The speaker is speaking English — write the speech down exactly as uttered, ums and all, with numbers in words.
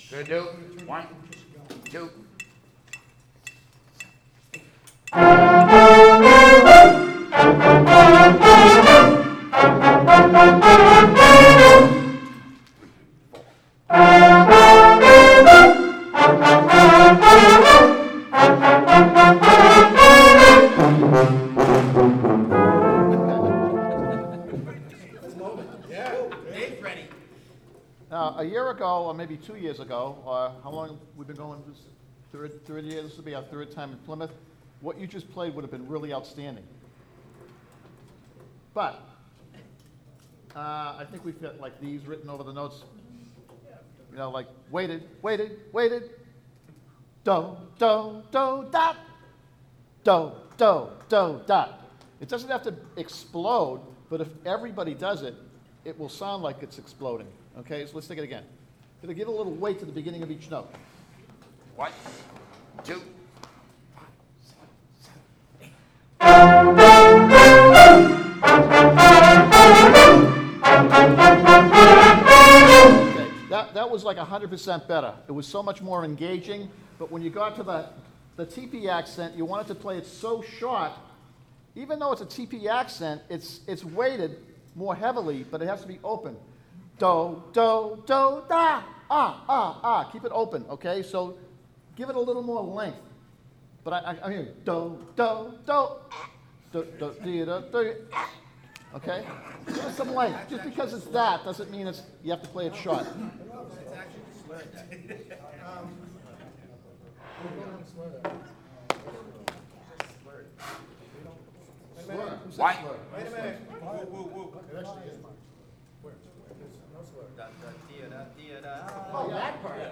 Good, do. One, two. Now, a year ago, or maybe two years ago, or how long we've been going, this third, third year, this will be our third time in Plymouth, what you just played would have been really outstanding. But, uh, I think we've got like these written over the notes, you know, like waited, waited, waited, do, do, do, dot, do, do, do, dot. It doesn't have to explode, but if everybody does it, it will sound like it's exploding. Okay, so let's take it again. Gonna give a little weight to the beginning of each note. One, two. Okay, that, that was like one hundred percent better. It was so much more engaging, but when you got to the, the T P accent, you wanted to play it so short, even though it's a T P accent, it's, it's weighted more heavily, but it has to be open. Do, do, do, da, ah, ah, ah. Keep it open, okay? So give it a little more length. But I, I, I'm hearing do, do, do, do, do, do, do, do, okay? Give it some length. Just because it's that doesn't mean it's, you have to play it short. One. Wait a minute. Woo, woo, woo. It actually is. Where? No slur. Oh, that part.